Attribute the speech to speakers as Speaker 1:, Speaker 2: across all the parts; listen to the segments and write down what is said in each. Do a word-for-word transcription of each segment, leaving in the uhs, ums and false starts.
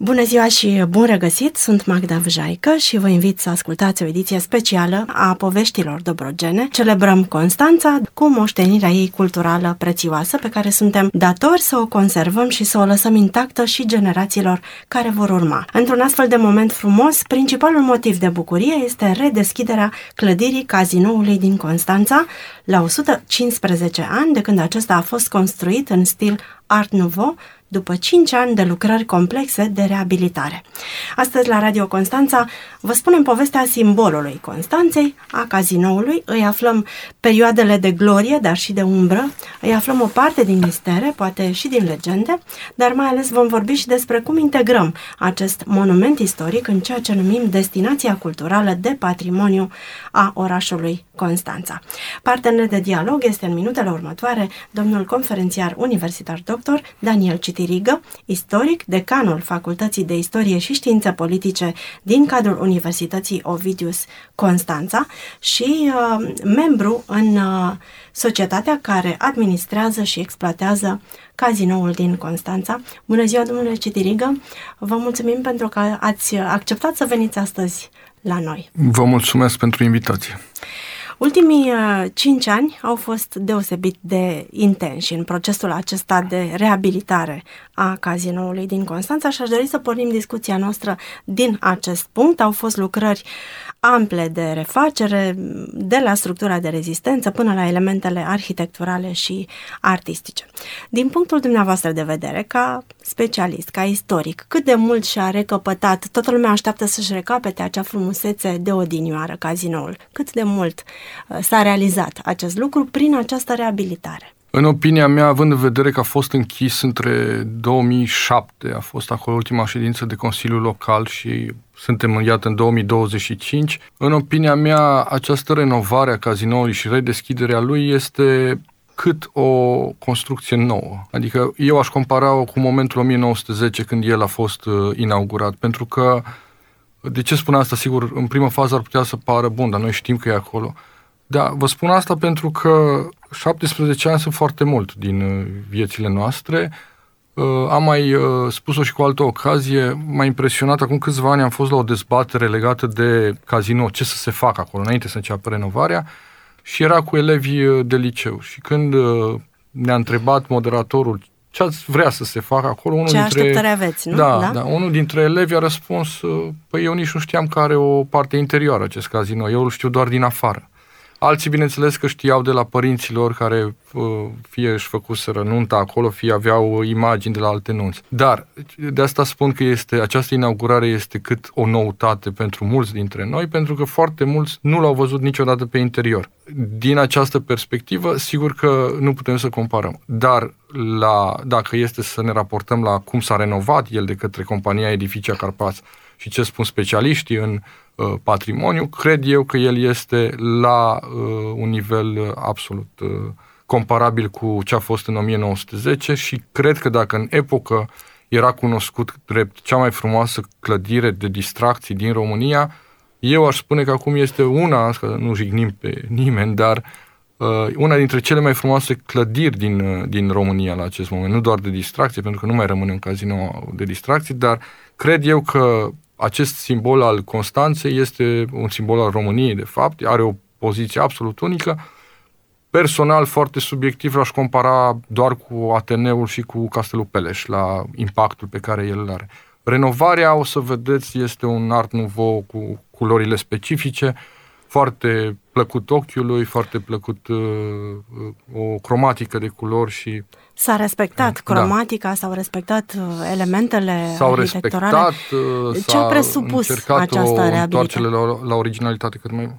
Speaker 1: Bună ziua și bun regăsit! Sunt Magda Vjaică și vă invit să ascultați o ediție specială a Poveștilor Dobrogene. Celebrăm Constanța cu moștenirea ei culturală prețioasă, pe care suntem datori să o conservăm și să o lăsăm intactă și generațiilor care vor urma. Într-un astfel de moment frumos, principalul motiv de bucurie este redeschiderea clădirii cazinoului din Constanța la o sută cincisprezece ani de când acesta a fost construit în stil Art Nouveau, după cinci ani de lucrări complexe de reabilitare. Astăzi, la Radio Constanța, vă spunem povestea simbolului Constanței, a cazinoului, îi aflăm perioadele de glorie, dar și de umbră, îi aflăm o parte din mistere, poate și din legende, dar mai ales vom vorbi și despre cum integrăm acest monument istoric în ceea ce numim destinația culturală de patrimoniu a orașului Constanța. Partener de dialog este în minutele următoare domnul conferențiar universitar doctor Daniel Citirigă, istoric, decanul Facultății de Istorie și Științe Politice din cadrul Universității Ovidius Constanța și uh, membru în uh, societatea care administrează și exploatează cazinoul din Constanța. Bună ziua, domnule Citirigă! Vă mulțumim pentru că ați acceptat să veniți astăzi la noi.
Speaker 2: Vă mulțumesc pentru invitație.
Speaker 1: Ultimii uh, cinci ani au fost deosebit de intensi în procesul acesta de reabilitare a cazinoului din Constanța și aș dori să pornim discuția noastră din acest punct. Au fost lucrări ample de refacere, de la structura de rezistență până la elementele arhitecturale și artistice. Din punctul dumneavoastră de vedere, ca specialist, ca istoric, cât de mult și-a recăpătat, toată lumea așteaptă să-și recapete acea frumusețe de odinioară cazinoul, cât de mult s-a realizat acest lucru prin această reabilitare?
Speaker 2: În opinia mea, având în vedere că a fost închis între două mii șapte, a fost acolo ultima ședință de Consiliu Local și suntem, iată, în două mii douăzeci și cinci, în opinia mea, această renovare a cazinoului și redeschiderea lui este cât o construcție nouă. Adică eu aș compara-o cu momentul o mie nouă sute zece, când el a fost uh, inaugurat, pentru că, de ce spun asta? Sigur, în prima fază ar putea să pară bun, dar noi știm că e acolo. Da, vă spun asta pentru că șaptesprezece ani sunt foarte mult din viețile noastre. Uh, am mai uh, spus-o și cu altă ocazie, m-a impresionat, acum câțiva ani am fost la o dezbatere legată de casino, ce să se facă acolo, înainte să înceapă renovarea, și era cu elevii de liceu. Și când uh, ne-a întrebat moderatorul ce ați vrea să se facă acolo, unul
Speaker 1: ce
Speaker 2: dintre...
Speaker 1: așteptări aveți, nu?
Speaker 2: Da,
Speaker 1: da?
Speaker 2: da, unul dintre elevi a răspuns, păi eu nici nu știam că are o parte interioară acest casino, eu îl știu doar din afară. Alții, bineînțeles, că știau de la părinților care fie își făcuseră nunta acolo, fie aveau imagini de la alte nunți. Dar, de asta spun că este, această inaugurare este cât o noutate pentru mulți dintre noi, pentru că foarte mulți nu l-au văzut niciodată pe interior. Din această perspectivă, sigur că nu putem să comparăm. Dar, la, dacă este să ne raportăm la cum s-a renovat el de către compania Edificia Carpați și ce spun specialiștii în uh, patrimoniu, cred eu că el este la uh, un nivel uh, absolut uh, comparabil cu ce a fost în o mie nouă sute zece și cred că dacă în epocă era cunoscut drept cea mai frumoasă clădire de distracții din România, eu aș spune că acum este una, că nu jignim pe nimeni, dar uh, una dintre cele mai frumoase clădiri din, uh, din România la acest moment, nu doar de distracție, pentru că nu mai rămâne un casino de distracții, dar cred eu că acest simbol al Constanței este un simbol al României, de fapt, are o poziție absolut unică. Personal, foarte subiectiv, l-aș compara doar cu Ateneul și cu Castelul Peleș, la impactul pe care el îl are. Renovarea, o să vedeți, este un Art Nouveau cu culorile specifice, foarte plăcut ochiului, foarte plăcut uh, o cromatică de culori și...
Speaker 1: S-a respectat cromatica, da. S-au respectat elementele
Speaker 2: s-au
Speaker 1: arhitecturale.
Speaker 2: respectat,
Speaker 1: ce a presupus această reabilitare?
Speaker 2: La, la originalitate cât mai...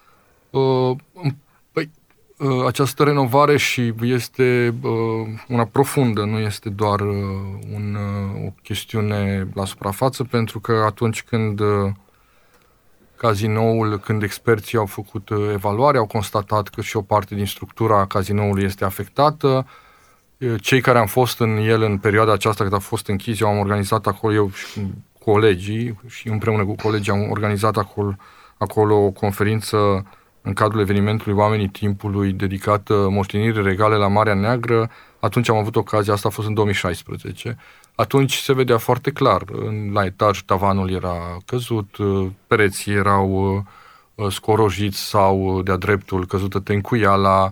Speaker 2: Uh, păi, uh, această renovare și este uh, una profundă, nu este doar uh, un, uh, o chestiune la suprafață, pentru că atunci când uh, cazinoul, când experții au făcut uh, evaluare, au constatat că și o parte din structura cazinoului este afectată. Cei care am fost în el în perioada aceasta când a fost închis, eu am organizat acolo, eu și colegii și împreună cu colegii am organizat acolo, acolo o conferință în cadrul evenimentului Oamenii Timpului dedicată moștenirii regale la Marea Neagră. Atunci am avut ocazia, asta a fost în două mii șaisprezece, Atunci se vedea foarte clar. La etaj tavanul era căzut, pereții erau scorojiți sau de-a dreptul căzută tencuiala,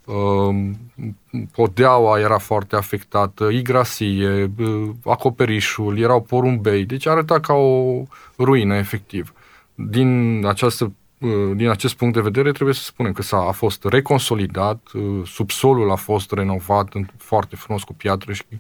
Speaker 2: podeaua era foarte afectată, igrasie, acoperișul, erau porumbei, deci arăta ca o ruină, efectiv. Din, această, din acest punct de vedere trebuie să spunem că s-a, a fost reconsolidat, subsolul a fost renovat foarte frumos cu piatră și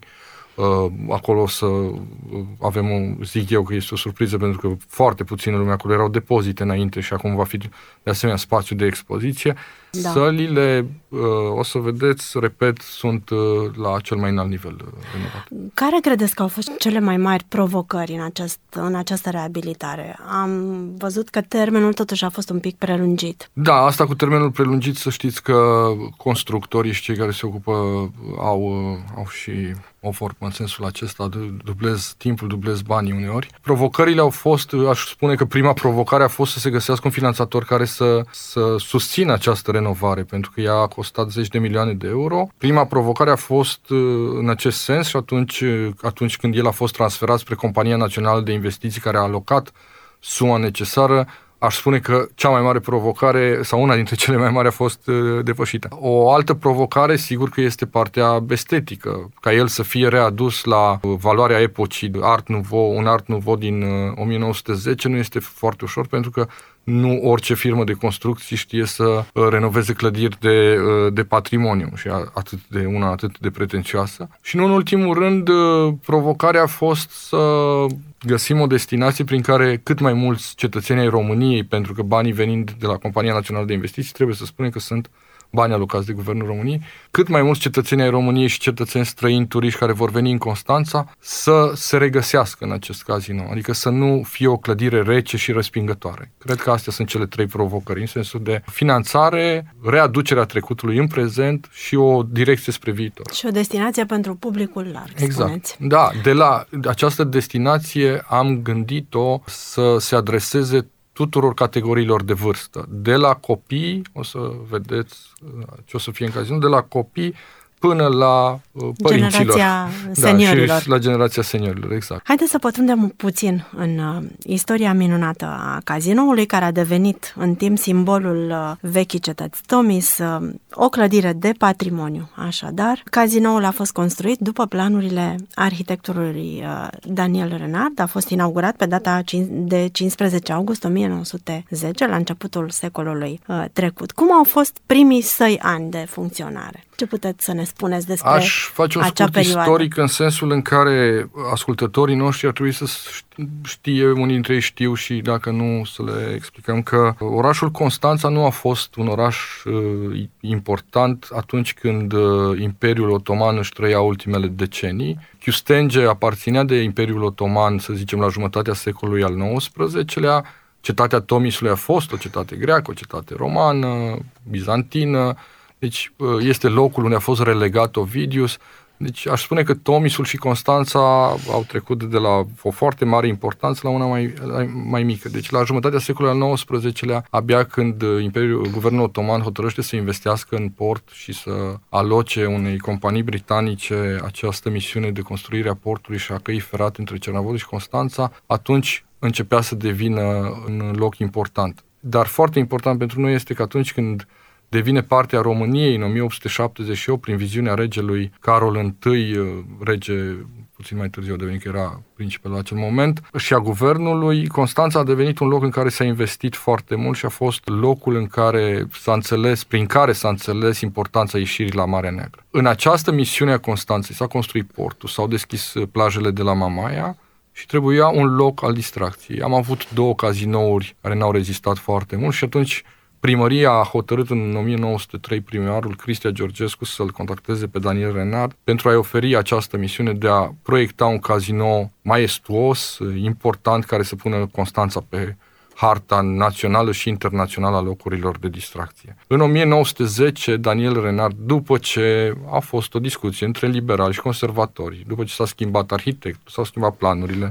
Speaker 2: acolo să avem, o, zic eu că este o surpriză, pentru că foarte puțină lume acolo, erau depozite înainte și acum va fi de asemenea spațiu de expoziție. Da. Sălile, o să vedeți, repet, sunt la cel mai înalt nivel renovat.
Speaker 1: Care credeți că au fost cele mai mari provocări în, acest, în această reabilitare? Am văzut că termenul totuși a fost un pic prelungit.
Speaker 2: Da, asta cu termenul prelungit, să știți că constructorii și cei care se ocupă au, au și o formă în sensul acesta, dublez timpul, dublez banii uneori. Provocările au fost, aș spune că prima provocare a fost să se găsească un finanțator care să, să susțină această renovare, pentru că ea a costat zeci de milioane de euro. Prima provocare a fost în acest sens și atunci, atunci când el a fost transferat spre Compania Națională de Investiții, care a alocat suma necesară, aș spune că cea mai mare provocare, sau una dintre cele mai mari, a fost uh, depășită. O altă provocare, sigur că este partea estetică, ca el să fie readus la uh, valoarea epocii, Art Nouveau, un Art Nouveau din uh, o mie nouă sute zece, nu este foarte ușor, pentru că nu orice firmă de construcții știe să uh, renoveze clădiri de, uh, de patrimoniu și atât de una atât de pretențioasă. Și nu în ultimul rând, uh, provocarea a fost să găsim o destinație prin care cât mai mulți cetățeni ai României, pentru că banii venind de la Compania Națională de Investiții, trebuie să spunem că sunt bani alocați de Guvernul României, cât mai mulți cetățeni ai României și cetățeni străini, turiști care vor veni în Constanța, să se regăsească în acest casino, adică să nu fie o clădire rece și respingătoare. Cred că astea sunt cele trei provocări, în sensul de finanțare, readucerea trecutului în prezent și o direcție spre viitor.
Speaker 1: Și o destinație pentru publicul larg,
Speaker 2: exact.
Speaker 1: Spuneți.
Speaker 2: Da, de la această destinație am gândit-o să se adreseze tuturor categoriilor de vârstă, de la copii, o să vedeți ce o să fie în casino, de la copii până la uh, părinților.
Speaker 1: Generația seniorilor.
Speaker 2: Da, și la generația seniorilor, exact.
Speaker 1: Haideți să pătrundem puțin în uh, istoria minunată a cazinoului, care a devenit în timp simbolul uh, vechii cetăți Tomis, uh, o clădire de patrimoniu. Așadar, cazinoul a fost construit după planurile arhitectului uh, Daniel Renard, a fost inaugurat pe data de cincisprezece august o mie nouă sute zece, la începutul secolului uh, trecut. Cum au fost primii săi ani de funcționare? Ce puteți să ne spuneți despre
Speaker 2: Aș face un scurt
Speaker 1: perioadă?
Speaker 2: istoric în sensul în care ascultătorii noștri ar trebui să știe, unii dintre ei știu și dacă nu să le explicăm că orașul Constanța nu a fost un oraș uh, important atunci când uh, Imperiul Otoman își trăia ultimele decenii. Chiustenge aparținea de Imperiul Otoman, să zicem, la jumătatea secolului al nouăsprezecelea. Cetatea Tomisului a fost o cetate greacă, o cetate romană, bizantină. Deci este locul unde a fost relegat Ovidius. Deci aș spune că Tomisul și Constanța au trecut de la o foarte mare importanță la una mai, mai mică. Deci la jumătatea secolului al nouăsprezecelea, abia când Imperiul, Guvernul Otoman hotărăște să investească în port și să aloce unei companii britanice această misiune de construire a portului și a căii ferate între Cernavoda și Constanța, atunci începea să devină un loc important. Dar foarte important pentru noi este că atunci când devine parte a României în o mie opt sute șaptezeci și opt prin viziunea regelui Carol I, rege puțin mai târziu a devenit că era principele la acel moment, și a guvernului, Constanța a devenit un loc în care s-a investit foarte mult și a fost locul în care s-a înțeles, prin care s-a înțeles importanța ieșirii la Marea Neagră. În această misiune a Constanței s-a construit portul, s-au deschis plajele de la Mamaia și trebuia un loc al distracției. Am avut două cazinouri care n-au rezistat foarte mult și atunci primăria a hotărât în o mie nouă sute trei primarul Cristia Georgescu să-l contacteze pe Daniel Renard pentru a-i oferi această misiune de a proiecta un casino maestuos, important, care să pună Constanța pe harta națională și internațională a locurilor de distracție. În o mie nouă sute zece, Daniel Renard, după ce a fost o discuție între liberali și conservatori, după ce s-a schimbat arhitectul, s-au schimbat planurile,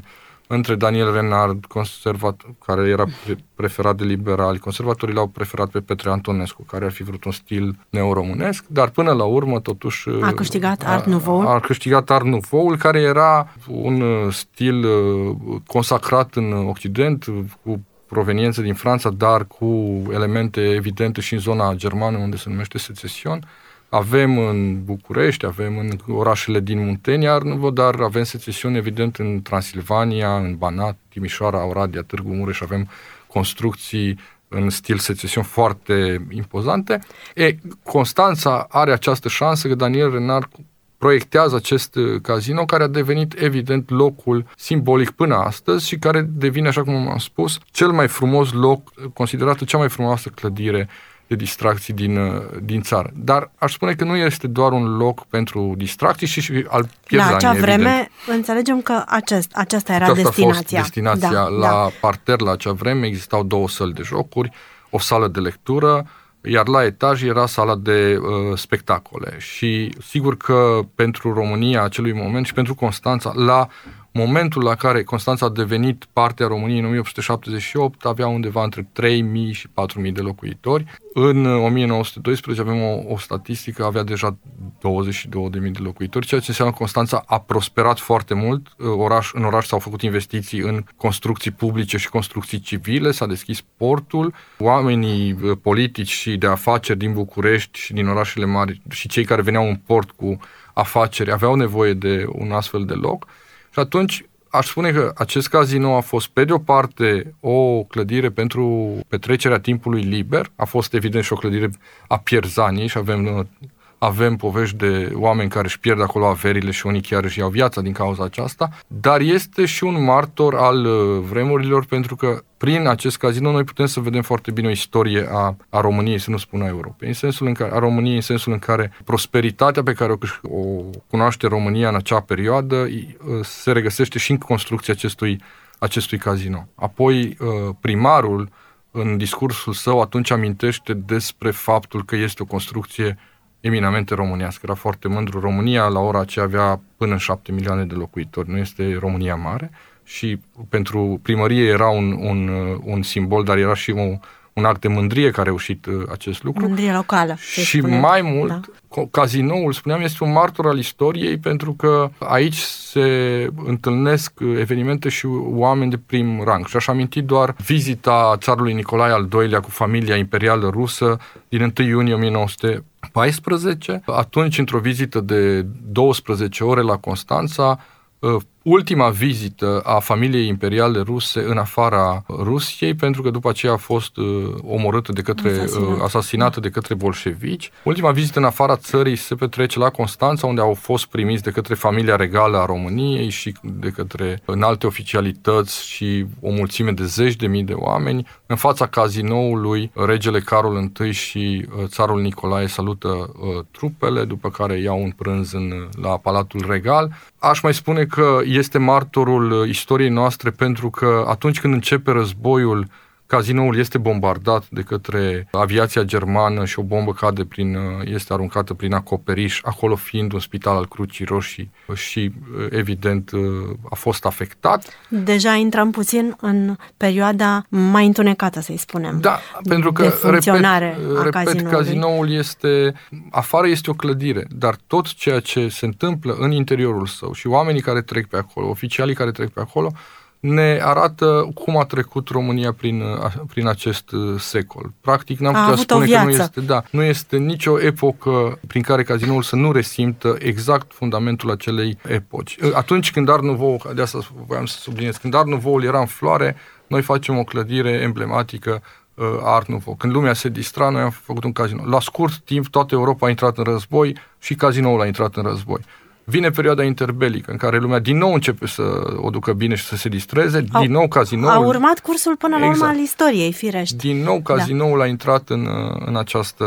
Speaker 2: între Daniel Renard, conservat, care era preferat de liberali, conservatorii l-au preferat pe Petre Antonescu, care ar fi vrut un stil neoromânesc, dar până la urmă totuși
Speaker 1: a câștigat Art Nouveau.
Speaker 2: A, a câștigat Art Nouveau, care era un stil consacrat în Occident, cu proveniență din Franța, dar cu elemente evidente și în zona germană, unde se numește Secesion. Avem în București, avem în orașele din Muntenia, dar avem secesiuni evident în Transilvania, în Banat, Timișoara, Oradea, Târgu Mureș, avem construcții în stil secesion foarte impozante. E, Constanța are această șansă că Daniel Renard proiectează acest casino care a devenit evident locul simbolic până astăzi și care devine, așa cum am spus, cel mai frumos loc, considerată cea mai frumoasă clădire de distracții din, din țară. Dar aș spune că nu este doar un loc pentru distracții, ci și al pierzanii,
Speaker 1: La acea vreme,
Speaker 2: evident.
Speaker 1: Înțelegem că acest, aceasta era
Speaker 2: aceasta
Speaker 1: destinația.
Speaker 2: a fost destinația.
Speaker 1: Da,
Speaker 2: la
Speaker 1: da.
Speaker 2: parter, la acea vreme, existau două săli de jocuri, o sală de lectură, iar la etaj era sala de uh, spectacole. Și sigur că pentru România acelui moment și pentru Constanța, la momentul la care Constanța a devenit parte a României în o mie opt sute șaptezeci și opt, avea undeva între trei mii și patru mii de locuitori. În o mie nouă sute doisprezece avem o, o statistică, avea deja douăzeci și două de mii de locuitori, ceea ce înseamnă că Constanța a prosperat foarte mult. Oraș, în oraș s-au făcut investiții în construcții publice și construcții civile, s-a deschis portul. Oamenii politici și de afaceri din București și din orașele mari și cei care veneau în port cu afaceri aveau nevoie de un astfel de loc. Și atunci aș spune că acest casino a fost, pe de o parte, o clădire pentru petrecerea timpului liber, a fost evident și o clădire a pierzaniei și avem, avem povești de oameni care își pierd acolo averile și unii chiar își iau viața din cauza aceasta, dar este și un martor al vremurilor, pentru că prin acest casino noi putem să vedem foarte bine o istorie a, a României, să nu spun a Europei, în sensul în care, a României în sensul în care prosperitatea pe care o, o cunoaște România în acea perioadă se regăsește și în construcția acestui, acestui casino. Apoi primarul, în discursul său, atunci amintește despre faptul că este o construcție eminamente românească. Era foarte mândru. România la ora aceea avea până în șapte milioane de locuitori. Nu este România mare și pentru primărie era un, un, un simbol, dar era și un, un act de mândrie că a reușit acest lucru.
Speaker 1: Mândrie locală.
Speaker 2: Și spune, mai mult, da. Cazinoul, spuneam, este un martor al istoriei, pentru că aici se întâlnesc evenimente și oameni de prim rang. Și aș aminti doar vizita țarului Nicolae al doilea cu familia imperială rusă din întâi iunie o mie nouă sute paisprezece. Atunci, într-o vizită de douăsprezece ore la Constanța, ultima vizită a familiei imperiale ruse în afara Rusiei, pentru că după aceea a fost uh, omorâtă de către, Asasinat. uh, asasinată de către bolșevici. Ultima vizită în afara țării se petrece la Constanța, unde au fost primiți de către familia regală a României și de către înalte oficialități și o mulțime de zeci de mii de oameni. În fața cazinoului, regele Carol întâi și uh, țarul Nicolae salută uh, trupele, după care iau un prânz în, la Palatul Regal. Aș mai spune că este martorul istoriei noastre, pentru că atunci când începe războiul, cazinoul este bombardat de către aviația germană și o bombă cade prin, este aruncată prin acoperiș, acolo fiind un spital al Crucii Roșii și, evident, a fost afectat.
Speaker 1: Deja intrăm puțin în perioada mai întunecată, să-i spunem.
Speaker 2: Da, pentru că,
Speaker 1: de funcționare
Speaker 2: repet,
Speaker 1: a
Speaker 2: repet
Speaker 1: cazinoului.
Speaker 2: Cazinoul este, afară este o clădire, dar tot ceea ce se întâmplă în interiorul său și oamenii care trec pe acolo, oficialii care trec pe acolo, ne arată cum a trecut România prin, prin acest secol. Practic, n-am putea spune că nu este, da, nu este nicio epocă prin care cazinoul să nu resimtă exact fundamentul acelei epoci. Atunci când Art Nouveau, de asta voiam să subliniez, când Art Nouveau era în floare, noi facem o clădire emblematică a Art Nouveau. Când lumea se distra, noi am făcut un casino. La scurt timp, toată Europa a intrat în război și cazinoul a intrat în război. Vine perioada interbelică, în care lumea din nou începe să o ducă bine și să se distreze, au, din nou cazinoul...
Speaker 1: A urmat cursul până la exact. urmă al istoriei, firește.
Speaker 2: Din nou cazinoul da. a intrat în, în această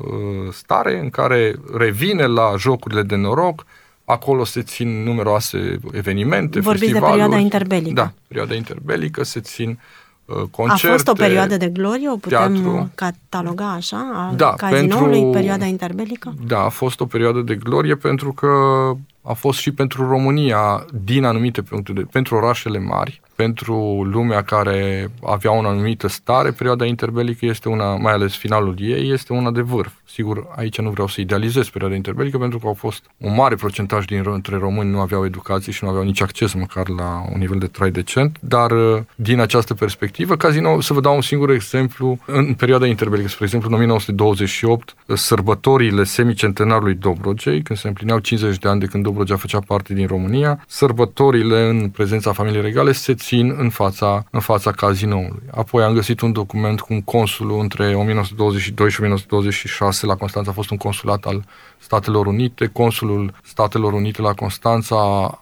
Speaker 2: stare, în care revine la jocurile de noroc, acolo se țin numeroase evenimente,
Speaker 1: Vorbiți
Speaker 2: festivaluri.
Speaker 1: de perioada interbelică.
Speaker 2: Da, perioada interbelică, se țin concerte.
Speaker 1: A fost o perioadă de glorie, o putem
Speaker 2: teatru.
Speaker 1: cataloga așa, a
Speaker 2: da,
Speaker 1: cazinoului,
Speaker 2: pentru,
Speaker 1: perioada interbelică?
Speaker 2: Da, a fost o perioadă de glorie, pentru că a fost și pentru România, din anumite puncte de, pentru orașele mari, pentru lumea care avea o anumită stare, perioada interbelică este una, mai ales finalul ei, este una de vârf. Sigur, aici nu vreau să idealizez perioada interbelică, pentru că au fost un mare procentaj dintre români nu aveau educație și nu aveau nici acces măcar la un nivel de trai decent, dar din această perspectivă, Casino, să vă dau un singur exemplu, în perioada interbelică, spre exemplu, în o mie nouă sute douăzeci și opt, sărbătorile semicentenarului Dobrogei, când se împlineau cincizeci de ani de când Dobrogea făcea parte din România, sărbătorile în prezența familiei regale se țin în fața, în fața cazinoului. Apoi am găsit un document cu un consul între o mie nouă sute douăzeci și doi și o mie nouă sute douăzeci și șase la Constanța, a fost un consulat al Statelor Unite. Consulul Statelor Unite la Constanța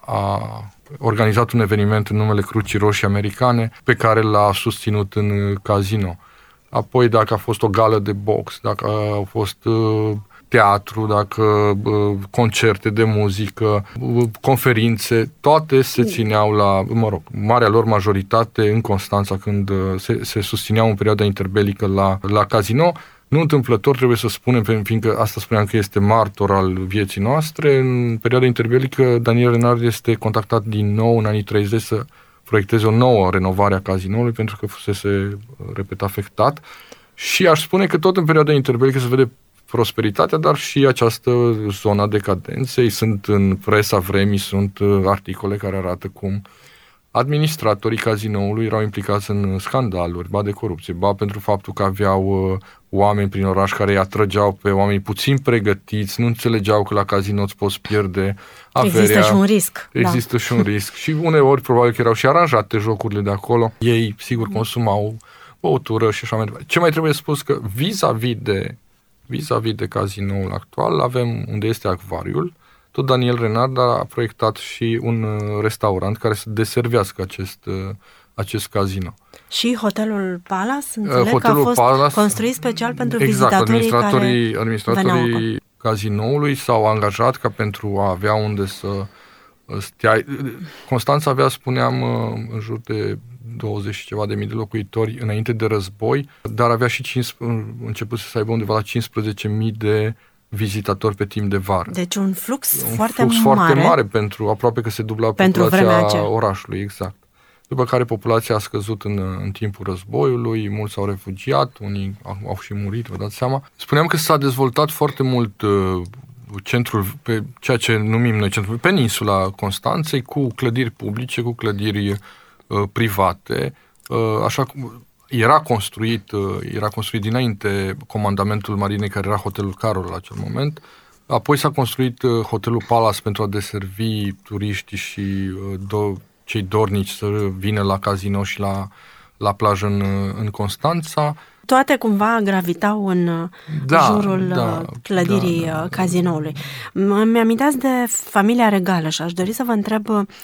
Speaker 2: a organizat un eveniment în numele Crucii Roșii Americane pe care l-a susținut în casino. Apoi dacă a fost o gală de box, dacă a fost uh, teatru, dacă uh, concerte de muzică, uh, conferințe, toate se țineau la, mă rog, marea lor majoritate în Constanța când uh, se, se susțineau în perioada interbelică la, la casino. Nu întâmplător trebuie să spunem, fiindcă asta spuneam că este martor al vieții noastre, în perioada interbelică Daniel Renard este contactat din nou în anii treizeci să proiecteze o nouă renovare a cazinoului pentru că fusese, repet, afectat și aș spune că tot în perioada interbelică se vede prosperitatea, dar și această zona decadenței. Sunt în presa vremii, sunt articole care arată cum administratorii cazinoului erau implicați în scandaluri, ba de corupție, ba pentru faptul că aveau uh, oameni prin oraș care îi atrăgeau pe oameni puțin pregătiți, nu înțelegeau că la casino îți poți pierde averea.
Speaker 1: Există și un risc.
Speaker 2: Există da. și un risc. Și uneori probabil că erau și aranjate jocurile de acolo. Ei, sigur, consumau băutură și așa mai departe. Ce mai trebuie spus că vis-a-vis de, vis-a-vis de cazinoul actual avem unde este acvariul. Tot Daniel Renard a proiectat și un restaurant care să deservească acest, acest casino.
Speaker 1: Și hotelul Palace, înțeleg
Speaker 2: hotelul
Speaker 1: că a fost
Speaker 2: Palace,
Speaker 1: construit special pentru
Speaker 2: exact,
Speaker 1: vizitatorii
Speaker 2: administratorii,
Speaker 1: care
Speaker 2: administratorii cazinoului s-au angajat ca pentru a avea unde să stea. Constanța avea, spuneam, în jur de douăzeci și ceva de mii de locuitori înainte de război, dar avea și cincisprezece, început să aibă undeva la cincisprezece mii de vizitatori pe timp de vară.
Speaker 1: Deci un flux
Speaker 2: un
Speaker 1: foarte
Speaker 2: flux
Speaker 1: mare.
Speaker 2: foarte mare pentru, aproape că se dubla
Speaker 1: pentru
Speaker 2: populația orașului, exact. După care populația a scăzut în, în timpul războiului, mulți s-au refugiat, unii au, au și murit, vă dați seama. Spuneam că s-a dezvoltat foarte mult uh, centrul, pe ceea ce numim noi centrul, peninsula Constanței, cu clădiri publice, cu clădiri uh, private, uh, așa cum Era construit, era construit dinainte comandamentul marinei, care era hotelul Carol la acel moment. Apoi s-a construit hotelul Palace pentru a deservi turiștii și do- cei dornici să vină la casino și la, la plajă în, în Constanța.
Speaker 1: Toate cumva gravitau în
Speaker 2: da,
Speaker 1: jurul
Speaker 2: da,
Speaker 1: clădirii
Speaker 2: da, da,
Speaker 1: cazinoului. Îmi aminteați de familia regală și aș dori să vă întreb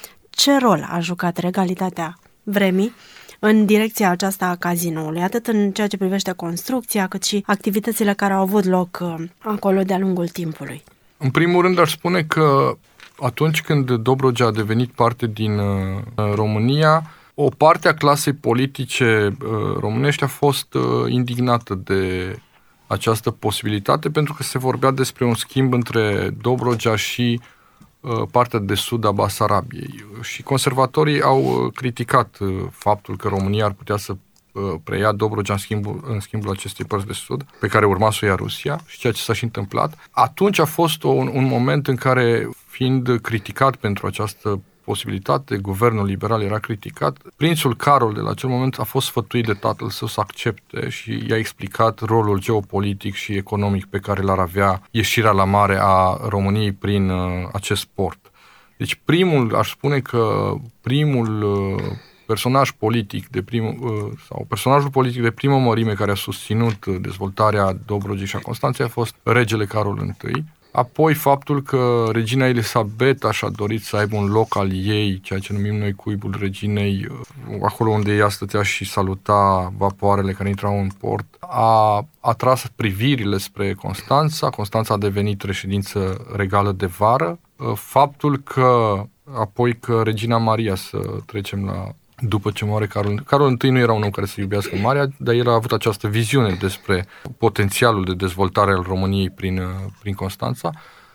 Speaker 1: ce rol a jucat regalitatea vremii în direcția aceasta a cazinoului, atât în ceea ce privește construcția, cât și activitățile care au avut loc acolo de-a lungul timpului.
Speaker 2: În primul rând aș spune că atunci când Dobrogea a devenit parte din uh, România, o parte a clasei politice uh, românești a fost uh, indignată de această posibilitate, pentru că se vorbea despre un schimb între Dobrogea și partea de sud a Basarabiei. Și conservatorii au criticat faptul că România ar putea să preia Dobrogea în schimbul, în schimbul acestei părți de sud, pe care urma să o ia Rusia, și ceea ce s-a și întâmplat. Atunci a fost un, un moment în care, fiind criticat pentru această posibilitate, guvernul liberal era criticat, prințul Carol de la acel moment a fost sfătuit de tatăl său să accepte și i-a explicat rolul geopolitic și economic pe care l-ar avea ieșirea la mare a României prin uh, acest port. Deci primul, aș spune că primul uh, personaj politic de prim, uh, sau personajul politic de primă mărime care a susținut dezvoltarea Dobrogei și a Constanței a fost regele Carol întâi. Apoi faptul că regina Elisabeta și-a dorit să aibă un loc al ei, ceea ce numim noi cuibul reginei, acolo unde ea stătea și saluta vapoarele care intrau în port, a atras privirile spre Constanța. Constanța a devenit reședință regală de vară. Faptul că, apoi că regina Maria, să trecem la după ce moare Carol. Carol întâi nu era un om care să iubească Maria, dar el a avut această viziune despre potențialul de dezvoltare al României prin, prin Constanța.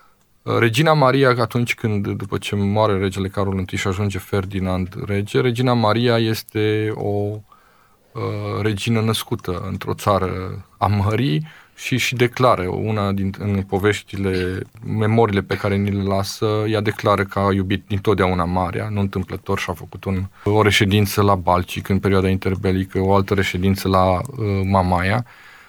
Speaker 2: Regina Maria, atunci când, după ce moare regele Carol I și ajunge Ferdinand rege, Regina Maria este o uh, regină născută într-o țară a mării și și declară, una din în poveștile, memoriile pe care ni le lasă, ea declară că a iubit dintotdeauna marea, nu întâmplător, și a făcut un, o reședință la Balcic în perioada interbelică, o altă reședință la uh, Mamaia,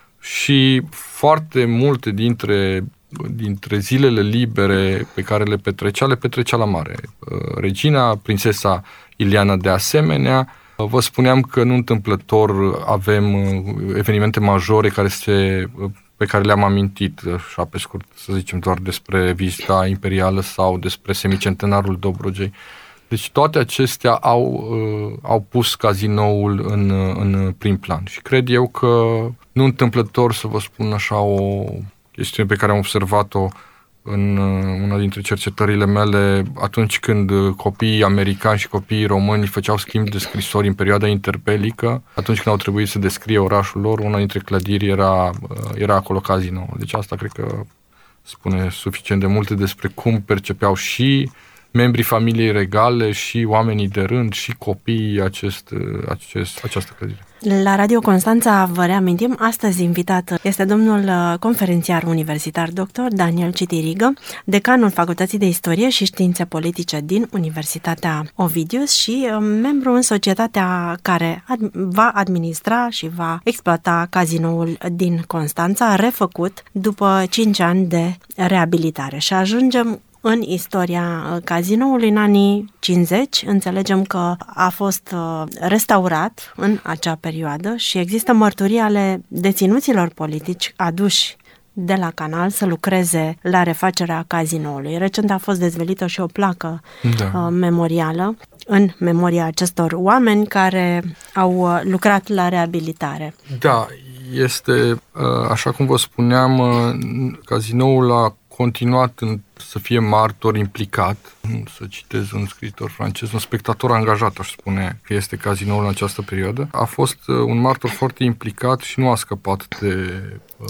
Speaker 2: și foarte multe dintre dintre zilele libere pe care le petrecea, le petrecea la mare. Regina, prințesa Iliana de asemenea. Vă spuneam că nu întâmplător avem evenimente majore care se, pe care le-am amintit, așa pe scurt, să zicem, doar despre vizita imperială sau despre semicentenarul Dobrogei. Deci toate acestea au, au pus cazinoul în, în prim plan și cred eu că nu întâmplător, să vă spun așa, o chestiune pe care am observat-o în una dintre cercetările mele, atunci când copiii americani și copiii români făceau schimb de scrisori în perioada interbelică, atunci când au trebuit să descrie orașul lor, una dintre clădiri era, era acolo cazinoul. Deci asta cred că spune suficient de multe despre cum percepeau și membrii familiei regale și oamenii de rând și copiii acest, acest, această clădire.
Speaker 1: La Radio Constanța, vă reamintim, astăzi invitat este domnul conferențiar universitar doctor Daniel Citirigă, decanul Facultății de Istorie și Științe Politice din Universitatea Ovidius și membru în societatea care ad- va administra și va exploata cazinoul din Constanța, refăcut după cinci ani de reabilitare. Și ajungem în istoria cazinoului în anii cincizeci. Înțelegem că a fost restaurat în acea perioadă și există mărturii ale deținuților politici aduși de la canal să lucreze la refacerea cazinoului. Recent a fost dezvelită și o placă da. memorială în memoria acestor oameni care au lucrat la reabilitare.
Speaker 2: Da, este, așa cum vă spuneam, cazinoul a continuat în, să fie martor implicat, să citez un scriitor francez, un spectator angajat, aș spune că este cazinoul în această perioadă. A fost un martor foarte implicat și nu a scăpat de uh,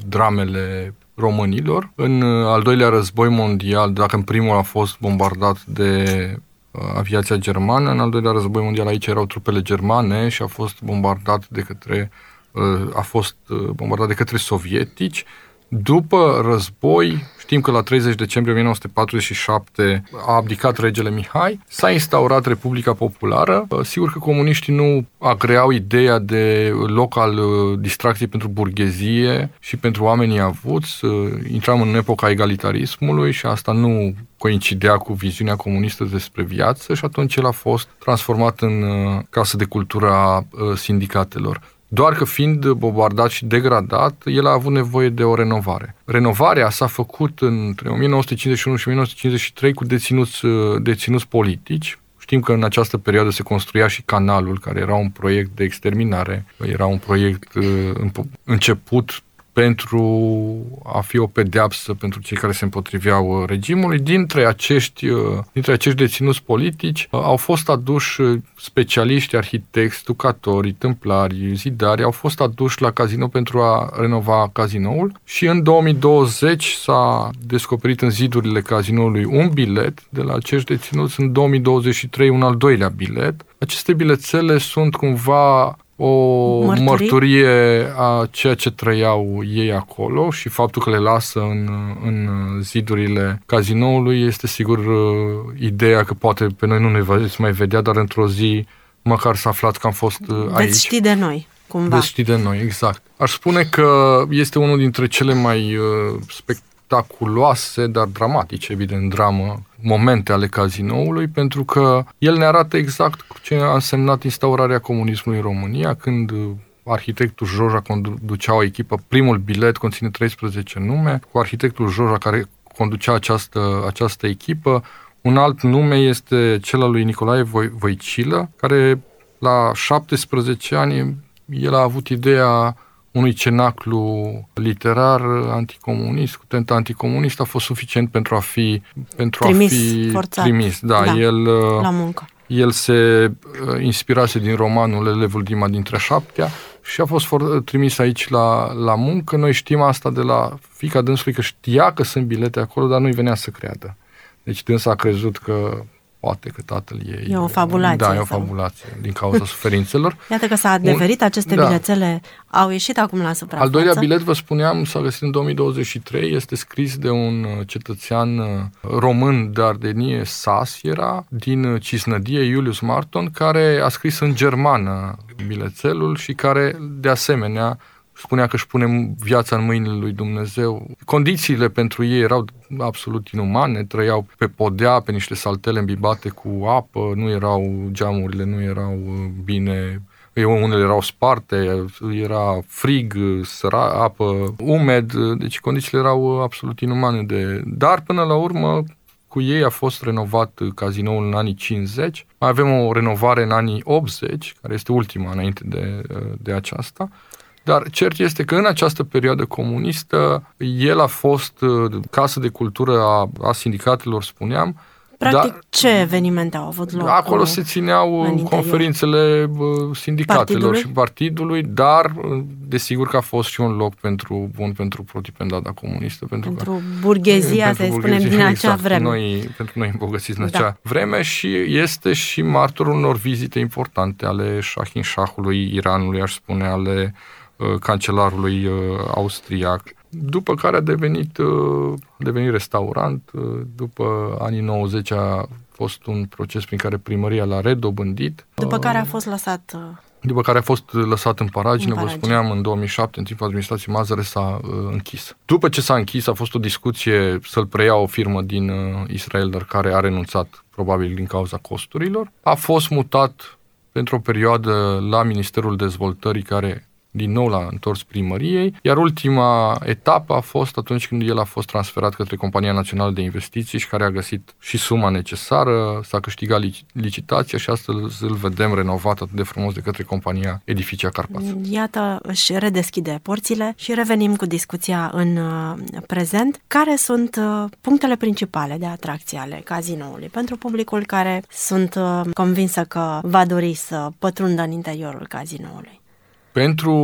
Speaker 2: dramele românilor. În uh, al doilea război mondial, dacă în primul a fost bombardat de uh, aviația germană, în al doilea război mondial aici erau trupele germane și a fost bombardat de către, uh, a fost uh, bombardat de către sovietici. După război, știm că la treizeci decembrie o mie nouă sute patruzeci și șapte a abdicat regele Mihai, s-a instaurat Republica Populară. Sigur că comuniștii nu agreau ideea de loc al distracției pentru burghezie și pentru oamenii avuți. Intram în epoca egalitarismului și asta nu coincidea cu viziunea comunistă despre viață și atunci el a fost transformat în casă de cultură a sindicatelor. Doar că fiind bombardat și degradat, el a avut nevoie de o renovare. Renovarea s-a făcut între o mie nouă sute cincizeci și unu și o mie nouă sute cincizeci și trei cu deținuți, deținuți politici. Știm că în această perioadă se construia și canalul, care era un proiect de exterminare, era un proiect început pentru a fi o pedeapsă pentru cei care se împotriveau regimului. Dintre acești, dintre acești deținuți politici au fost aduși specialiști, arhitecți, stucatori, tâmplari, zidari, au fost aduși la cazinou pentru a renova cazinoul și în două mii douăzeci s-a descoperit în zidurile cazinoului un bilet de la acești deținuți, în două mii douăzeci și trei un al doilea bilet. Aceste bilețele sunt cumva o mărturie? mărturie a ceea ce trăiau ei acolo și faptul că le lasă în, în zidurile cazinoului este sigur ideea că poate pe noi nu ne veți mai vedea, dar într-o zi măcar să aflați că am fost aici.
Speaker 1: Veți ști de noi, cumva.
Speaker 2: Veți ști de noi, exact. Aș spune că este unul dintre cele mai uh, spectaculoase, dar dramatice, evident, dramă, momente ale cazinoului, pentru că el ne arată exact ce a însemnat instaurarea comunismului în România, când arhitectul Joja conducea o echipă, primul bilet conține treisprezece nume, cu arhitectul Joja care conducea această, această echipă. Un alt nume este cel al lui Nicolae Voicilă, care la șaptesprezece ani el a avut ideea unui cenaclu literar anticomunist, cu tentă anticomunist, a fost suficient pentru a fi pentru
Speaker 1: trimis,
Speaker 2: a fi
Speaker 1: forțat.
Speaker 2: trimis. Da,
Speaker 1: da,
Speaker 2: el
Speaker 1: la muncă.
Speaker 2: El se inspirase din romanul Elevul Dima dintre șaptea, și a fost for- trimis aici la, la muncă. Noi știm asta de la fiica dânsului, că știa că sunt bilete acolo, dar nu-i venea să creadă. Deci dânsa a crezut că poate că tatăl ei...
Speaker 1: E o fabulație.
Speaker 2: Da, e o
Speaker 1: sau...
Speaker 2: fabulație din cauza suferințelor.
Speaker 1: Iată că s-a adeverit, Un, aceste da. bilețele au ieșit acum la suprafață.
Speaker 2: Al doilea bilet, vă spuneam, s-a găsit în două mii douăzeci și trei, este scris de un cetățean român de Ardenie, Sas era, din Cisnădie, Iulius Marton, care a scris în germană bilețelul și care, de asemenea, spunea că își pune viața în mâinile lui Dumnezeu. Condițiile pentru ei erau absolut inumane, trăiau pe podea, pe niște saltele îmbibate cu apă, nu erau geamurile, nu erau bine, unele erau sparte, era frig, săra, apă, umed, deci condițiile erau absolut inumane. De... Dar până la urmă, cu ei a fost renovat cazinoul în anii cincizeci, mai avem o renovare în anii optzeci, care este ultima înainte de, de aceasta. Dar cert este că în această perioadă comunistă el a fost casă de cultură a, a sindicatelor, spuneam.
Speaker 1: Practic,
Speaker 2: dar,
Speaker 1: ce evenimente au avut loc?
Speaker 2: Acolo se țineau conferințele sindicatelor partidului? și partidului, dar desigur că a fost și un loc pentru bun pentru protipendada comunistă. Pentru,
Speaker 1: pentru
Speaker 2: că,
Speaker 1: burghezia,
Speaker 2: pentru
Speaker 1: să
Speaker 2: burghezia,
Speaker 1: spunem, din
Speaker 2: exact,
Speaker 1: acea vreme.
Speaker 2: Noi, pentru noi îmbogățiți în
Speaker 1: da.
Speaker 2: acea vreme și este și martorul unor vizite importante ale Shahinshahului Iranului, aș spune, ale cancelarului austriac, după care a devenit, a devenit restaurant. După anii nouăzeci a fost un proces prin care primăria l-a redobândit.
Speaker 1: După care a fost lăsat...
Speaker 2: După care a fost lăsat în paragină,
Speaker 1: în
Speaker 2: vă spuneam, în două mii șapte, în timpul administrației Mazăre s-a uh, închis. După ce s-a închis, a fost o discuție să-l preia o firmă din uh, Israel, dar care a renunțat, probabil din cauza costurilor. A fost mutat pentru o perioadă la Ministerul Dezvoltării, care din nou l-a întors primăriei, iar ultima etapă a fost atunci când el a fost transferat către Compania Națională de Investiții și care a găsit și suma necesară, s-a câștigat licitația și astăzi îl vedem renovat atât de frumos de către compania Edificia Carpați.
Speaker 1: Iată, își redeschide porțile și revenim cu discuția în prezent. Care sunt punctele principale de atracție ale cazinoului pentru publicul care sunt convinsă că va dori să pătrundă în interiorul cazinoului?
Speaker 2: Pentru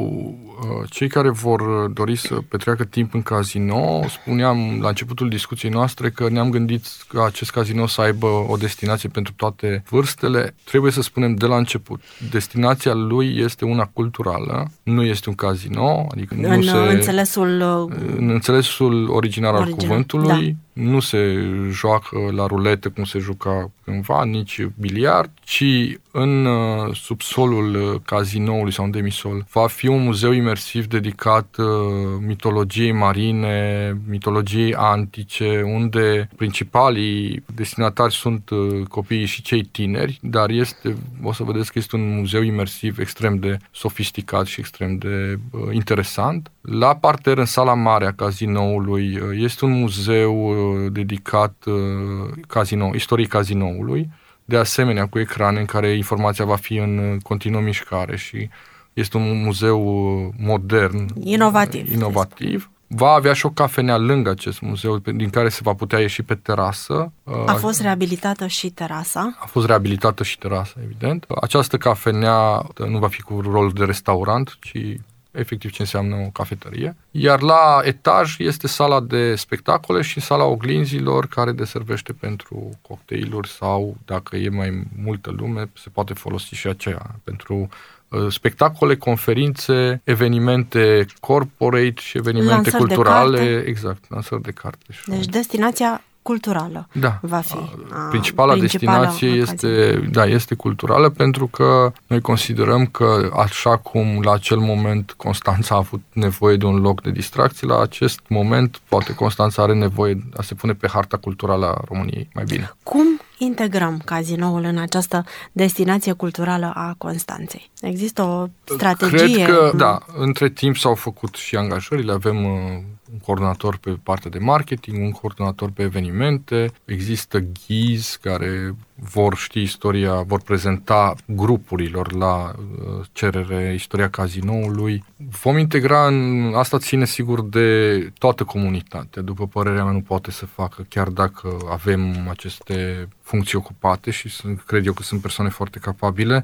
Speaker 2: uh, cei care vor dori să petreacă timp în casino, spuneam la începutul discuției noastre că ne-am gândit ca acest casino să aibă o destinație pentru toate vârstele. Trebuie să spunem de la început, destinația lui este una culturală, nu este un casino, adică nu
Speaker 1: în
Speaker 2: se,
Speaker 1: înțelesul
Speaker 2: în înțelesul original,
Speaker 1: original
Speaker 2: al cuvântului.
Speaker 1: Da.
Speaker 2: Nu se joacă la ruletă cum se juca cândva, nici biliard, ci în uh, subsolul cazinoului sau în demisol va fi un muzeu imersiv dedicat uh, mitologiei marine, mitologiei antice, unde principalii destinatari sunt uh, copiii și cei tineri, dar este, o să vedeți că este un muzeu imersiv extrem de sofisticat și extrem de uh, interesant. La parter, în sala mare a cazinoului, uh, este un muzeu uh, dedicat uh, casino, istoriei cazinoului, de asemenea cu ecrane în care informația va fi în continuă mișcare și este un muzeu modern,
Speaker 1: inovativ.
Speaker 2: inovativ. Va avea și o cafenea lângă acest muzeu, din care se va putea ieși pe terasă.
Speaker 1: A fost reabilitată și terasa?
Speaker 2: A fost reabilitată și terasa, evident. Această cafenea nu va fi cu rol de restaurant, ci efectiv ce înseamnă o cafetărie. Iar la etaj este sala de spectacole și sala oglinzilor, care deservește pentru cocktailuri sau, dacă e mai multă lume, se poate folosi și aceea pentru uh, spectacole, conferințe, evenimente corporate și evenimente
Speaker 1: lansări
Speaker 2: culturale. Exact, lansări de carte.
Speaker 1: Deci destinația culturală
Speaker 2: da.
Speaker 1: va fi.
Speaker 2: A, principala, principala destinație este, da, este culturală, pentru că noi considerăm că așa cum la acel moment Constanța a avut nevoie de un loc de distracție, la acest moment poate Constanța are nevoie a se pune pe harta culturală a României mai bine.
Speaker 1: Cum integrăm cazinoul în această destinație culturală a Constanței? Există o strategie?
Speaker 2: Cred că, da, între timp s-au făcut și angajările, avem uh, un coordonator pe partea de marketing, un coordonator pe evenimente, există ghizi care vor ști istoria, vor prezenta grupurilor la uh, cerere istoria cazinoului. Vom integra în, asta ține sigur de toată comunitatea, după părerea mea nu poate să facă, chiar dacă avem aceste funcții ocupate și sunt, cred eu că sunt persoane foarte capabile,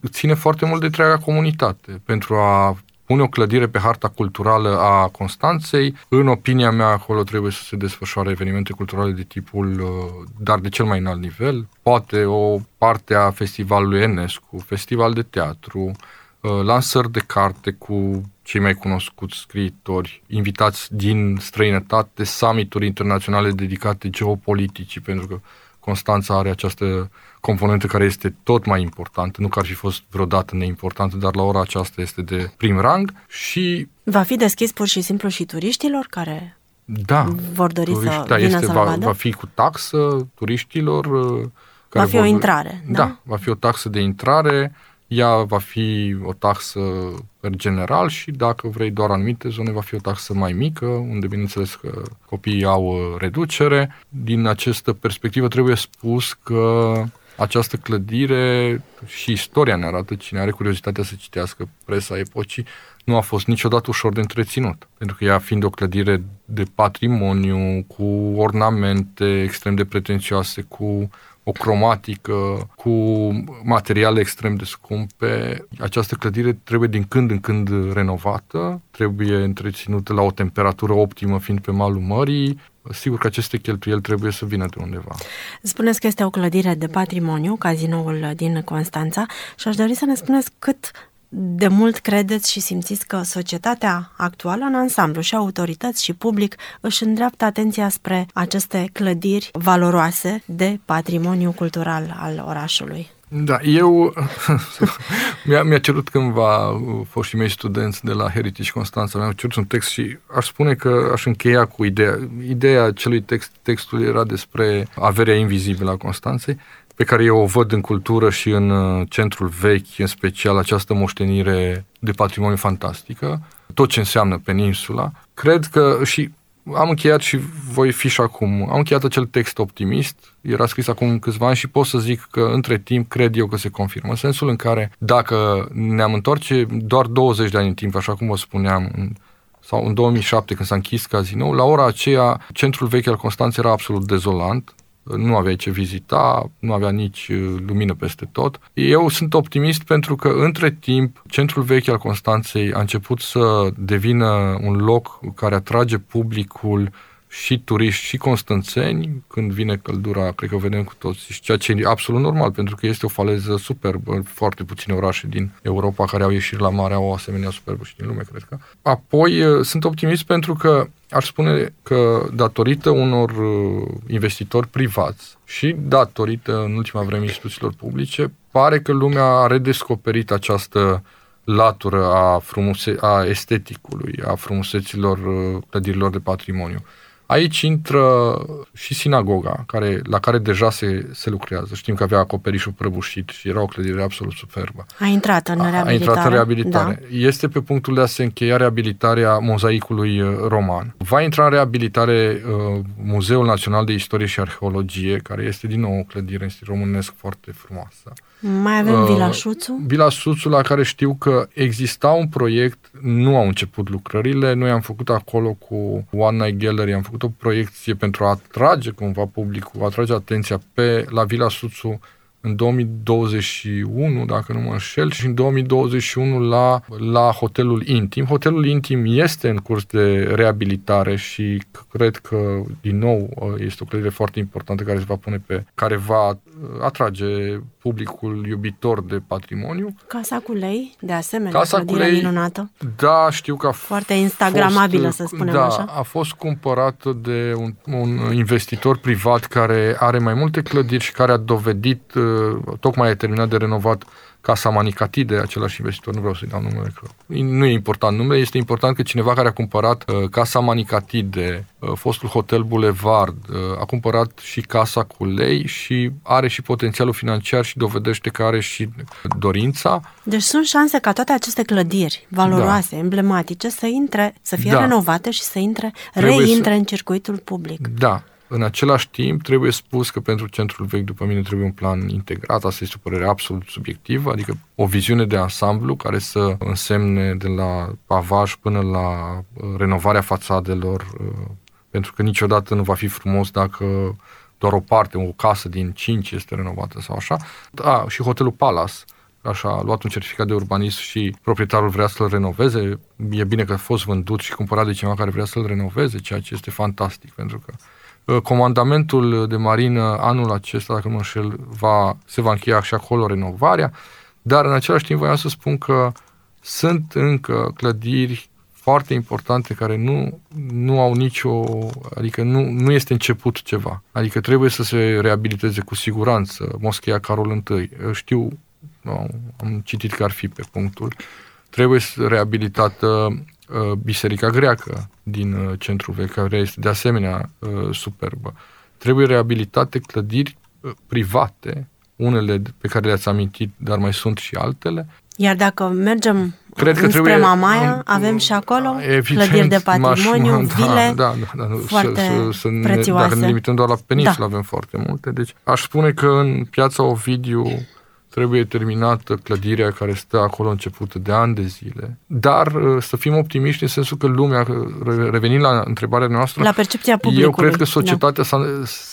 Speaker 2: ține foarte mult de întreaga comunitate. Pentru a pune o clădire pe harta culturală a Constanței, în opinia mea, acolo trebuie să se desfășoare evenimente culturale de tipul, dar de cel mai înalt nivel, poate o parte a festivalului Enescu, festival de teatru, lansări de carte cu cei mai cunoscuți scriitori, invitați din străinătate, summit-uri internaționale dedicate geopoliticii, pentru că Constanța are această componentă care este tot mai importantă, nu că ar fi fost vreodată neimportantă, dar la ora aceasta este de prim rang și...
Speaker 1: Va fi deschis pur și simplu și turiștilor care
Speaker 2: da,
Speaker 1: vor dori
Speaker 2: turiști,
Speaker 1: să
Speaker 2: da,
Speaker 1: vină
Speaker 2: este,
Speaker 1: să-l
Speaker 2: va,
Speaker 1: vadă?
Speaker 2: Va fi cu taxă turiștilor.
Speaker 1: Care va fi vor... o intrare, da?
Speaker 2: Da, va fi o taxă de intrare, ea va fi o taxă per general și dacă vrei doar anumite zone, va fi o taxă mai mică, unde bineînțeles că copiii au reducere. Din această perspectivă trebuie spus că această clădire, și istoria ne arată, cine are curiozitatea să citească presa epocii, nu a fost niciodată ușor de întreținut. Pentru că ea fiind o clădire de patrimoniu, cu ornamente extrem de pretențioase, cu o cromatică, cu materiale extrem de scumpe, această clădire trebuie din când în când renovată, trebuie întreținută la o temperatură optimă fiind pe malul mării. Sigur că aceste cheltuieli trebuie să vină de undeva.
Speaker 1: Spuneți că este o clădire de patrimoniu, cazinoul din Constanța, și aș dori să ne spuneți cât de mult credeți și simțiți că societatea actuală în ansamblu și autorități și public își îndreaptă atenția spre aceste clădiri valoroase de patrimoniu cultural al orașului.
Speaker 2: Da, eu mi-a, mi-a cerut cândva foștii mei studenți de la Heritage Constanța, mi-au cerut un text și aș spune că aș încheia cu ideea. Ideea acelui text, textul era despre averea invizibilă a Constanței, pe care eu o văd în cultură și în centrul vechi, în special această moștenire de patrimoniu fantastică, tot ce înseamnă peninsula. Cred că și am încheiat și voi fi și acum. Am încheiat acel text optimist, era scris acum câțiva ani și pot să zic că între timp cred eu că se confirmă. În sensul în care dacă ne-am întoarce doar douăzeci de ani în timp, așa cum vă spuneam, în, sau în două mii șapte când s-a închis cazinoul, la ora aceea centrul vechi al Constanței era absolut dezolant. Nu avea ce vizita, nu avea nici lumină peste tot. Eu sunt optimist pentru că între timp centrul vechi al Constanței a început să devină un loc care atrage publicul și turiști și constanțeni. Când vine căldura, cred că o vedem cu toți, ceea ce e absolut normal, pentru că este o faleză superbă. Foarte puține orașe din Europa care au ieșiri la mare au o asemenea superbă și din lume, cred că. Apoi, sunt optimist pentru că aș spune că datorită unor investitori privați și datorită, în ultima vreme, instituțiilor publice, pare că lumea a redescoperit această latură a, frumuse- a esteticului, a frumuseților clădirilor de patrimoniu. Aici intră și sinagoga, care, la care deja se, se lucrează. Știm că avea acoperișul prăbușit și era o clădire absolut superbă.
Speaker 1: A intrat în reabilitare.
Speaker 2: A intrat în reabilitare. Da. Este pe punctul de a se încheia reabilitarea mozaicului roman. Va intra în reabilitare uh, Muzeul Național de Istorie și Arheologie, care este din nou o clădire în stil românesc foarte frumoasă.
Speaker 1: Mai avem uh, Vila Șuțu?
Speaker 2: Vila Șuțu, la care știu că exista un proiect, nu au început lucrările, noi am făcut acolo cu One Night Gallery, am făcut o proiecție pentru a atrage cumva publicul, a atrage atenția pe la Vila Șuțu în două mii douăzeci și unu, dacă nu mă înșel, și în două mii douăzeci și unu la, la Hotelul Intim. Hotelul Intim este în curs de reabilitare și cred că, din nou, este o clădire foarte importantă care se va pune pe, care va atrage publicul iubitor de patrimoniu.
Speaker 1: Casa cu lei, de asemenea,
Speaker 2: Casa cu lei, minunată. Da, știu că a
Speaker 1: foarte instagramabilă, fost, să spunem
Speaker 2: da,
Speaker 1: așa.
Speaker 2: A fost cumpărată de un, un investitor privat care are mai multe clădiri și care a dovedit, tocmai a terminat de renovat Casa Manicatide, același investitor, nu vreau să-i dau numele, că nu e important numele, este important că cineva care a cumpărat uh, Casa Manicatide, uh, fostul Hotel Boulevard, uh, a cumpărat și Casa cu lei și are și potențialul financiar și dovedește că are și dorința.
Speaker 1: Deci sunt șanse ca toate aceste clădiri valoroase, da, emblematice, să intre, să fie da. renovate și să intre, trebuie reintre să... în circuitul public.
Speaker 2: Da. În același timp, trebuie spus că pentru centrul vechi, după mine, trebuie un plan integrat, asta este o părere absolut subiectivă, adică o viziune de ansamblu care să însemne de la pavaj până la renovarea fațadelor, pentru că niciodată nu va fi frumos dacă doar o parte, o casă din cinci este renovată sau așa. Da, și Hotelul Palace, așa, a luat un certificat de urbanism și proprietarul vrea să-l renoveze. E bine că a fost vândut și cumpărat de cineva care vrea să-l renoveze, ceea ce este fantastic, pentru că comandamentul de marină anul acesta, dacă nu mă înșel, va, se va încheia și acolo renovarea, dar în același timp voiam să spun că sunt încă clădiri foarte importante care nu, nu au nicio, adică nu, nu este început ceva. Adică trebuie să se reabiliteze cu siguranță. Moscheea Carol I, știu, am citit că ar fi pe punctul, trebuie reabilitată Biserica Greacă din centrul vechi, care este de asemenea superbă. Trebuie reabilitate clădiri private, unele pe care le-ați amintit, dar mai sunt și altele.
Speaker 1: Iar dacă mergem
Speaker 2: Cred că
Speaker 1: înspre
Speaker 2: trebuie,
Speaker 1: Mamaia, avem și acolo
Speaker 2: evident,
Speaker 1: clădiri de patrimoniu,
Speaker 2: maș,
Speaker 1: vile
Speaker 2: da, da, da,
Speaker 1: foarte
Speaker 2: să, să ne,
Speaker 1: prețioase.
Speaker 2: Dacă ne limităm doar la peninsula, da. Avem foarte multe. Deci aș spune că în Piața Ovidiu trebuie terminată clădirea care stă acolo începută de ani de zile. Dar să fim optimiști în sensul că lumea, revenind la întrebarea noastră,
Speaker 1: la percepția publicului.
Speaker 2: Eu cred că societatea da. s-a,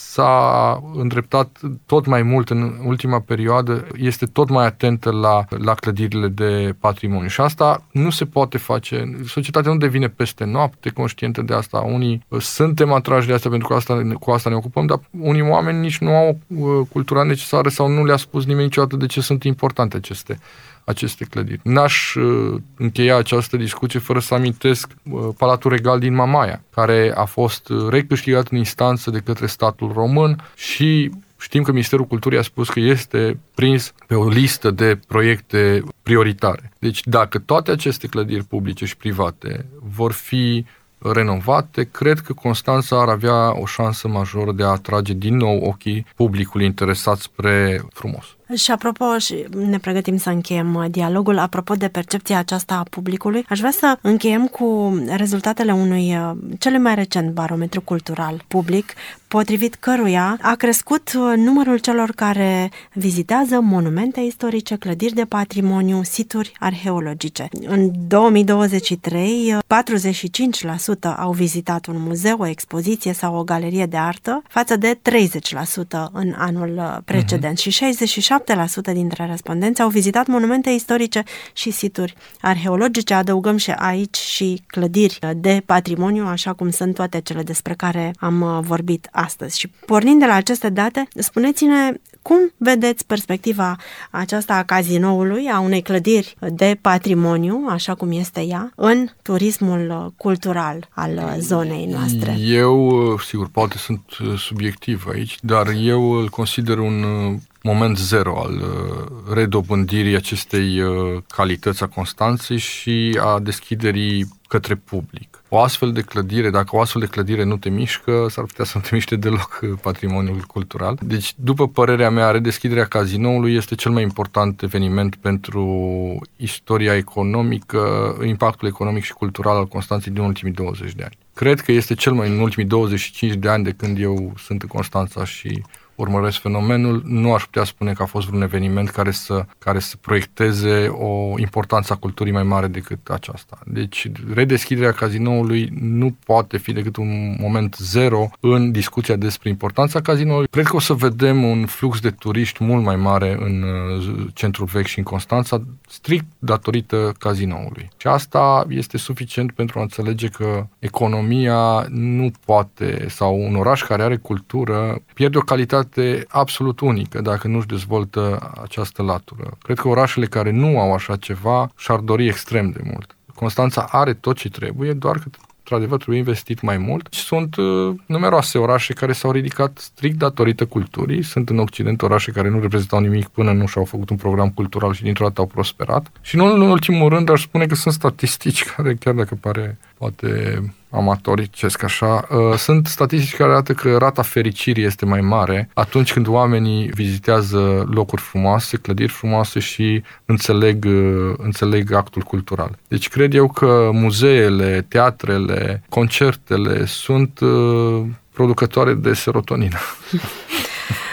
Speaker 2: s-a îndreptat tot mai mult în ultima perioadă, este tot mai atentă la, la clădirile de patrimoniu. Și asta nu se poate face. Societatea nu devine peste noapte conștientă de asta. Unii suntem atrași de asta pentru că asta, cu asta ne ocupăm, dar unii oameni nici nu au cultura necesară sau nu le-a spus nimeni niciodată de ce sunt importante aceste, aceste clădiri. N-aș uh, încheia această discuție fără să amintesc uh, Palatul Regal din Mamaia, care a fost recâștigat în instanță de către statul român și știm că Ministerul Culturii a spus că este prins pe o listă de proiecte prioritare. Deci dacă toate aceste clădiri publice și private vor fi renovate, cred că Constanța ar avea o șansă majoră de a atrage din nou ochii publicului interesat spre frumos.
Speaker 1: Și apropo, și ne pregătim să încheiem dialogul, apropo de percepția aceasta a publicului, aș vrea să încheiem cu rezultatele unui cel mai recent barometru cultural public, potrivit căruia a crescut numărul celor care vizitează monumente istorice, clădiri de patrimoniu, situri arheologice. În două mii douăzeci și trei, patruzeci și cinci la sută au vizitat un muzeu, o expoziție sau o galerie de artă, față de treizeci la sută în anul precedent uh-huh. și șaizeci și șapte la sută dintre respondenți au vizitat monumente istorice și situri arheologice. Adăugăm și aici și clădiri de patrimoniu, așa cum sunt toate cele despre care am vorbit astăzi. Și pornind de la aceste date, spuneți-ne cum vedeți perspectiva aceasta a cazinoului, a unei clădiri de patrimoniu, așa cum este ea, în turismul cultural al zonei noastre?
Speaker 2: Eu, sigur, poate sunt subiectiv aici, dar eu îl consider un moment zero al redobândirii acestei calități a Constanței și a deschiderii către public. O astfel de clădire, dacă o astfel de clădire nu te mișcă, s-ar putea să nu te miște deloc patrimoniul cultural. Deci, după părerea mea, redeschiderea cazinoului este cel mai important eveniment pentru istoria economică, impactul economic și cultural al Constanței din ultimii douăzeci de ani. Cred că este cel mai în ultimii douăzeci și cinci de ani de când eu sunt în Constanța și urmăresc fenomenul, nu aș putea spune că a fost vreun eveniment care să, care să proiecteze o importanță a culturii mai mare decât aceasta. Deci, redeschiderea cazinoului nu poate fi decât un moment zero în discuția despre importanța cazinoului. Cred că o să vedem un flux de turiști mult mai mare în centrul vechi și în Constanța, strict datorită cazinoului. Și asta este suficient pentru a înțelege că economia nu poate, sau un oraș care are cultură, pierde o calitate absolut unică dacă nu-și dezvoltă această latură. Cred că orașele care nu au așa ceva și-ar dori extrem de mult. Constanța are tot ce trebuie, doar că într-adevăr trebuie investit mai mult. Sunt uh, numeroase orașe care s-au ridicat strict datorită culturii. Sunt în Occident orașe care nu reprezentau nimic până nu și-au făcut un program cultural și dintr-o dată au prosperat. Și nu în ultimul rând aș spune că sunt statistici care, chiar dacă pare poate amatoricesc așa, uh, sunt statistici care arată că rata fericirii este mai mare atunci când oamenii vizitează locuri frumoase, clădiri frumoase și înțeleg, uh, înțeleg actul cultural. Deci cred eu că muzeele, teatrele, concertele sunt uh, producătoare de serotonină.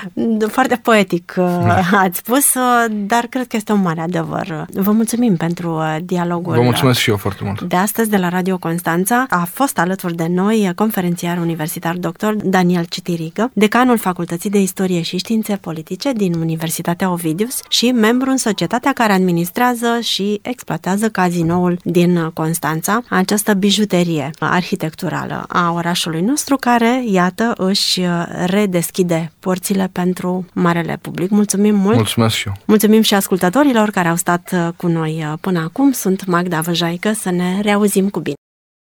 Speaker 1: Foarte poetic ați spus, dar cred că este un mare adevăr. Vă mulțumim pentru dialogul.
Speaker 2: Vă mulțumesc și eu foarte mult.
Speaker 1: De astăzi de la Radio Constanța a fost alături de noi conferențiar universitar doctor Daniel Citirigă, decanul Facultății de Istorie și Științe Politice din Universitatea Ovidius și membru în societatea care administrează și exploatează cazinoul din Constanța, această bijuterie arhitecturală a orașului nostru care, iată, își redeschide porțile pentru marele public. Mulțumim mult!
Speaker 2: Mulțumesc și eu!
Speaker 1: Mulțumim și ascultătorilor care au stat cu noi până acum. Sunt Magda Văjaică, să ne reauzim cu bine!